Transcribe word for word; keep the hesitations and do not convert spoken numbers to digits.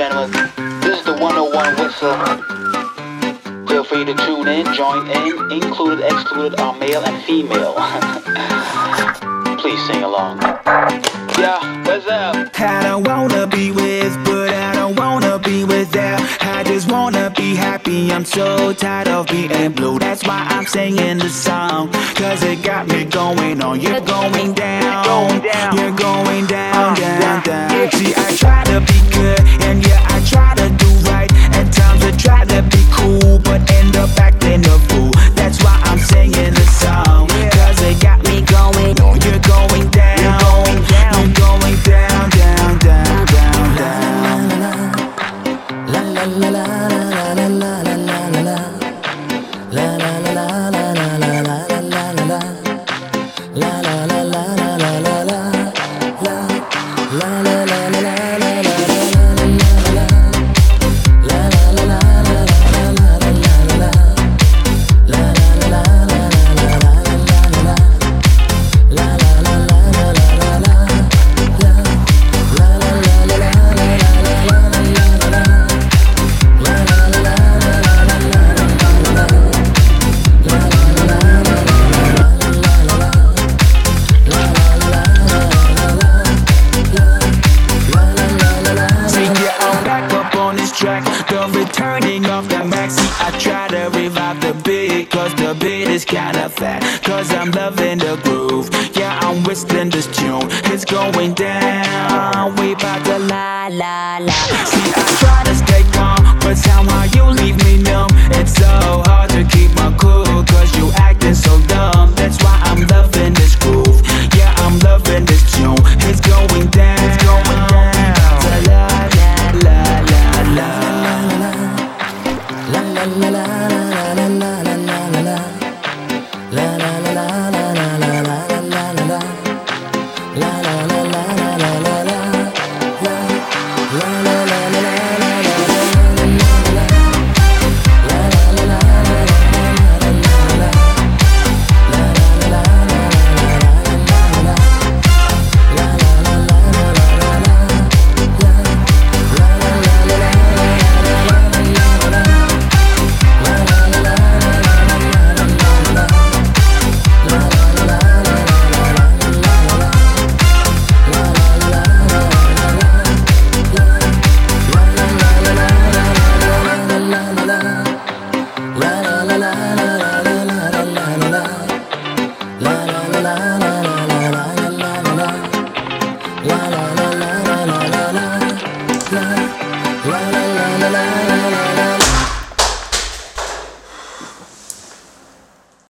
gentlemen, this is the one oh one whistle. Feel free to tune in, join in. Included, excluded are male and female. Please sing along. Yeah, what's up? I don't wanna be with, but I don't wanna be without. I just wanna be happy, I'm so tired of being blue. That's why I'm singing the song, cause it got me going on. You're going down, you're going down, down, down. See, I try to be good, and yeah, I try to do right. At times I try to be cool, but end up acting a fool. That's why I'm singing the song, cause it got me going on. You're going down, you're going down, down, down, down, down. La la la la la la la la la la. La la la la la la la la la la la. La la la la la la la la. La la la la la la la la. Turning off the max, I try to revive the beat, cause the beat is kinda fat. Cause I'm loving the groove, yeah, I'm whistling this tune. It's going down, we bout to la la la. See, I try to stay calm, but somehow you leave me numb. It's so hard to keep my cool, cause you acting so dumb. That's why I'm loving this groove, yeah, I'm loving this tune. It's going down, it's going down, we bout to la la la la la. La la la la la la la la la la. La la la la la la la la la la la. La la la la la la la la. La la la la la la la la. La la la la la la la la. La la la la la la la. La la la la la la la. La la la la la. La la la la la la la. La la la la la la la.